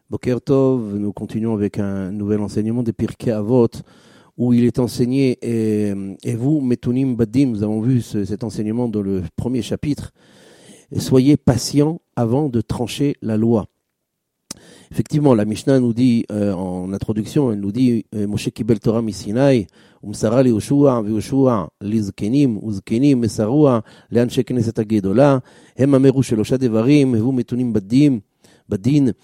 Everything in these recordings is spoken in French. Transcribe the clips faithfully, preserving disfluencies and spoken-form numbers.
Boker Tov, nous continuons avec un nouvel enseignement des Pirkei Avot, où il est enseigné, et, et vous, Metunim Badim, nous avons vu ce, cet enseignement dans le premier chapitre, soyez patients avant de trancher la loi. Effectivement, la Mishnah nous dit, euh, en introduction, elle nous dit, Moshe Kibel Torah Misinaï, Umsara Leoshua, Veoshua, Lizkenim, Uzkenim, Mesarua, Leanche Knesset Agedola, Hem Ameru Shelosha Devarim, vous Metunim Badim, Badin,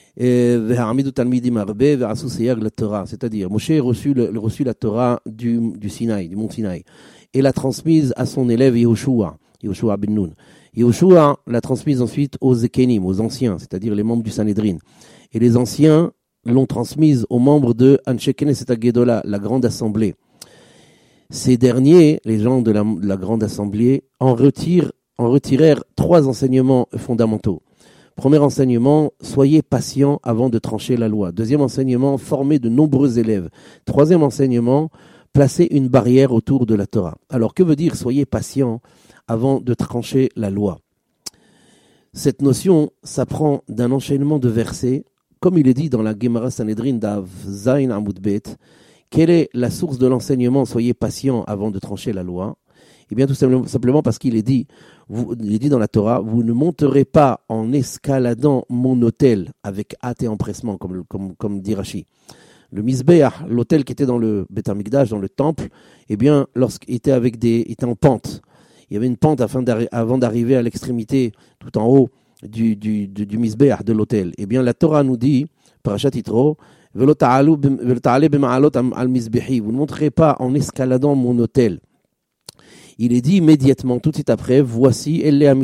c'est-à-dire Moshe a reçu, le, reçu la Torah du, du Sinaï, du mont Sinaï, et l'a transmise à son élève Yehoshua, Yehoshua ben Nun. Yehoshua l'a transmise ensuite aux Zekenim, aux anciens, c'est-à-dire les membres du Sanhédrin. Et les anciens l'ont transmise aux membres de Anshe Knesset Agedola, la grande assemblée. Ces derniers, les gens de la, de la grande assemblée, en, retirent, en retirèrent trois enseignements fondamentaux. Premier enseignement, soyez patients avant de trancher la loi. Deuxième enseignement, formez de nombreux élèves. Troisième enseignement, placez une barrière autour de la Torah. Alors, que veut dire soyez patients avant de trancher la loi? Cette notion s'apprend d'un enchaînement de versets, comme il est dit dans la Gemara Sanhedrin d'Av Zayin Amud Bet. Quelle est la source de l'enseignement soyez patients avant de trancher la loi? Eh bien, tout simplement parce qu'il est dit, vous, il est dit dans la Torah, vous ne monterez pas en escaladant mon autel avec hâte et empressement, comme, comme, comme dit Rashi. Le Mizbeach, l'autel qui était dans le Beth Amikdash, dans le temple, eh bien, lorsqu'il était avec des, était en pente. Il y avait une pente afin d'arri- avant d'arriver à l'extrémité, tout en haut du, du, du, du Mizbeach, de l'autel. Eh bien, la Torah nous dit, Parashat Yitro, Velo ta'alu b'ma'alot al Mizbehi, vous ne monterez pas en escaladant mon autel. Il est dit immédiatement, tout de suite après, voici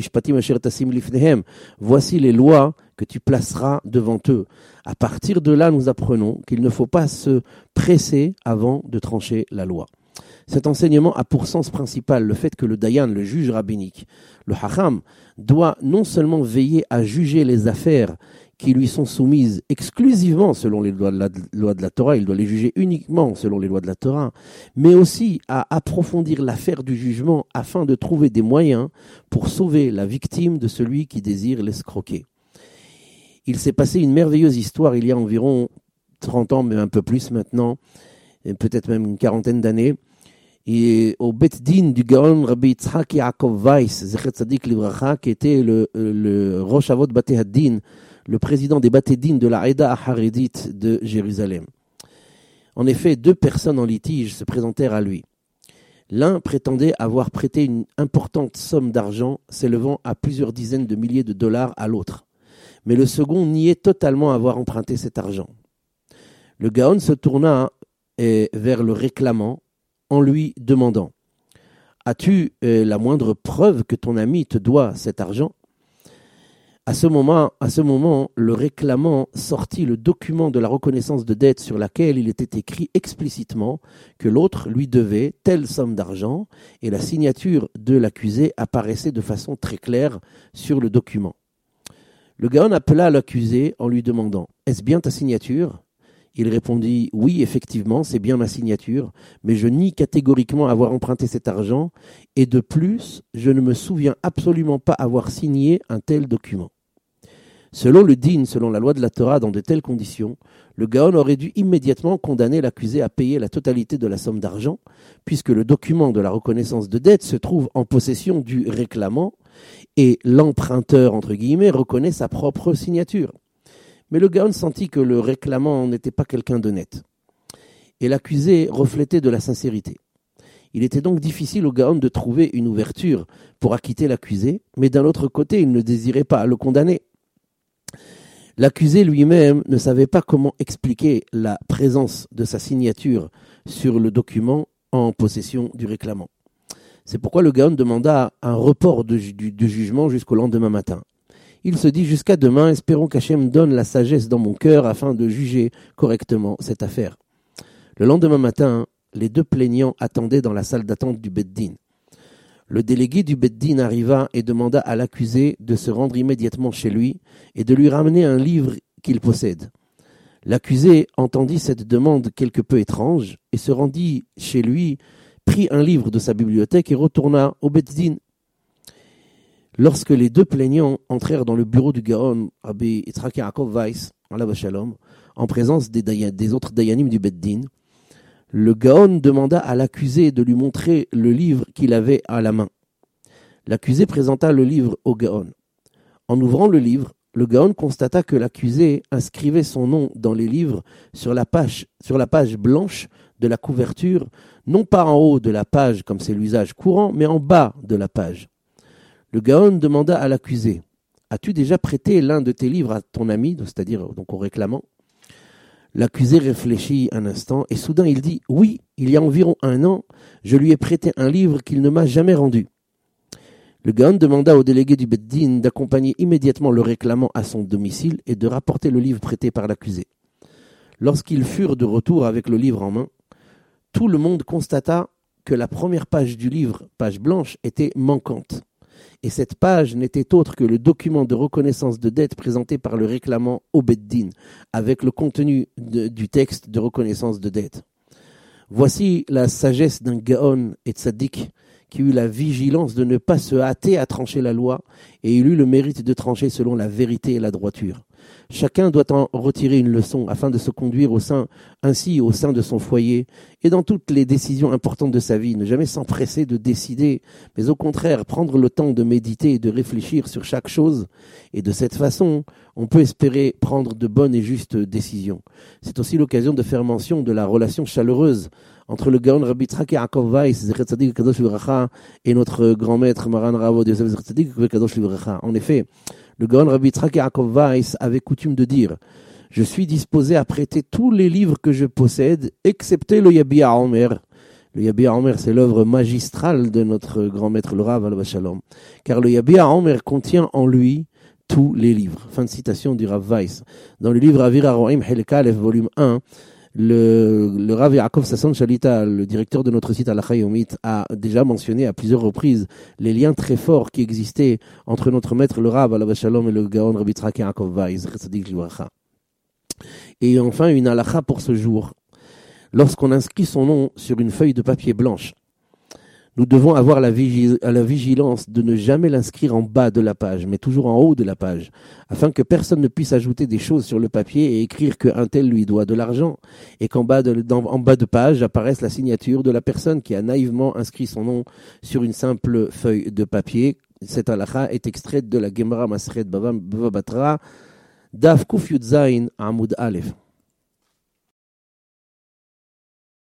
voici les lois que tu placeras devant eux. À partir de là, nous apprenons qu'il ne faut pas se presser avant de trancher la loi. Cet enseignement a pour sens principal le fait que le dayan, le juge rabbinique, le hacham, doit non seulement veiller à juger les affaires qui lui sont soumises exclusivement selon les lois de la, loi de la Torah, il doit les juger uniquement selon les lois de la Torah, mais aussi à approfondir l'affaire du jugement afin de trouver des moyens pour sauver la victime de celui qui désire l'escroquer. Il s'est passé une merveilleuse histoire il y a environ trente ans, mais un peu plus maintenant, et peut-être même une quarantaine d'années, et au Bet Din du Gaon Rabbi Yitzhak Yaakov Weiss, Zecher Tzadik Livracha, qui était le, le Rosh Avot Batei Haddin, le président des Batei Din de la Haïda Haredite de Jérusalem. En effet, deux personnes en litige se présentèrent à lui. L'un prétendait avoir prêté une importante somme d'argent s'élevant à plusieurs dizaines de milliers de dollars à l'autre. Mais le second niait totalement avoir emprunté cet argent. Le Gaon se tourna eh, vers le réclamant en lui demandant « As-tu eh, la moindre preuve que ton ami te doit cet argent ?» À ce moment, à ce moment, le réclamant sortit le document de la reconnaissance de dette sur laquelle il était écrit explicitement que l'autre lui devait telle somme d'argent et la signature de l'accusé apparaissait de façon très claire sur le document. Le Gaon appela l'accusé en lui demandant « Est-ce bien ta signature ?» Il répondit « Oui, effectivement, c'est bien ma signature, mais je nie catégoriquement avoir emprunté cet argent et de plus, je ne me souviens absolument pas avoir signé un tel document. » Selon le din, selon la loi de la Torah, dans de telles conditions, le Gaon aurait dû immédiatement condamner l'accusé à payer la totalité de la somme d'argent, puisque le document de la reconnaissance de dette se trouve en possession du réclamant et l'emprunteur, entre guillemets, reconnaît sa propre signature. Mais le Gaon sentit que le réclamant n'était pas quelqu'un d'honnête. Et l'accusé reflétait de la sincérité. Il était donc difficile au Gaon de trouver une ouverture pour acquitter l'accusé, mais d'un autre côté, il ne désirait pas le condamner. L'accusé lui-même ne savait pas comment expliquer la présence de sa signature sur le document en possession du réclamant. C'est pourquoi le Gaon demanda un report de, du, du jugement jusqu'au lendemain matin. Il se dit « Jusqu'à demain, espérons qu'Hachem donne la sagesse dans mon cœur afin de juger correctement cette affaire. » Le lendemain matin, les deux plaignants attendaient dans la salle d'attente du Bet Din. Le délégué du Bet Din arriva et demanda à l'accusé de se rendre immédiatement chez lui et de lui ramener un livre qu'il possède. L'accusé entendit cette demande quelque peu étrange et se rendit chez lui, prit un livre de sa bibliothèque et retourna au Bet Din. Lorsque les deux plaignants entrèrent dans le bureau du Gaon, Rabbi Yitzhak Yaakov Weiss, alav shalom, en présence des, dayan, des autres dayanim du Beit Din, le Gaon demanda à l'accusé de lui montrer le livre qu'il avait à la main. L'accusé présenta le livre au Gaon. En ouvrant le livre, le Gaon constata que l'accusé inscrivait son nom dans les livres sur la page, sur la page blanche de la couverture, non pas en haut de la page comme c'est l'usage courant, mais en bas de la page. Le Gaon demanda à l'accusé « As-tu déjà prêté l'un de tes livres à ton ami ?» c'est-à-dire donc au réclamant. L'accusé réfléchit un instant et soudain il dit « Oui, il y a environ un an, je lui ai prêté un livre qu'il ne m'a jamais rendu. » Le Gaon demanda au délégué du Beit Din d'accompagner immédiatement le réclamant à son domicile et de rapporter le livre prêté par l'accusé. Lorsqu'ils furent de retour avec le livre en main, tout le monde constata que la première page du livre, page blanche, était manquante. Et cette page n'était autre que le document de reconnaissance de dette présenté par le réclamant au Beit Din, avec le contenu de, du texte de reconnaissance de dette. Voici la sagesse d'un Gaon et tzaddik qui eut la vigilance de ne pas se hâter à trancher la loi, et il eut le mérite de trancher selon la vérité et la droiture. Chacun doit en retirer une leçon afin de se conduire au sein, ainsi au sein de son foyer et dans toutes les décisions importantes de sa vie. Ne jamais s'empresser de décider, mais au contraire prendre le temps de méditer et de réfléchir sur chaque chose. Et de cette façon, on peut espérer prendre de bonnes et justes décisions. C'est aussi l'occasion de faire mention de la relation chaleureuse entre le Gaon Rabbi Yitzhak Yaakov Weiss et notre grand maître Maran Rav Yosef Zecher Tzadik Kadosh Livracha. En effet, le Gaon Rabbi Yitzhak Yaakov Weiss avait coutume de dire « Je suis disposé à prêter tous les livres que je possède, excepté le Yabia Omer ». Le Yabia Omer, c'est l'œuvre magistrale de notre grand maître le Rav alav shalom, car le Yabia Omer contient en lui tous les livres. Fin de citation du Rav Weiss. Dans le livre Avir HaRoim Helek Aleph, volume un, Le, le Rav Yaakov Sasson Shalita, le directeur de notre site Halacha Yomit, a déjà mentionné à plusieurs reprises les liens très forts qui existaient entre notre maître le Rav alav shalom et le Gaon Rabbi Yitzhak Yaakov Weiss. Et enfin, une halacha pour ce jour. Lorsqu'on inscrit son nom sur une feuille de papier blanche, nous devons avoir la, vigil- la vigilance de ne jamais l'inscrire en bas de la page, mais toujours en haut de la page, afin que personne ne puisse ajouter des choses sur le papier et écrire qu'un tel lui doit de l'argent, et qu'en bas de, dans, en bas de page apparaisse la signature de la personne qui a naïvement inscrit son nom sur une simple feuille de papier. Cette halakha est extraite de la Gemara Masechet Bava Batra, Daf Kuf Yud Zayin Amud Aleph.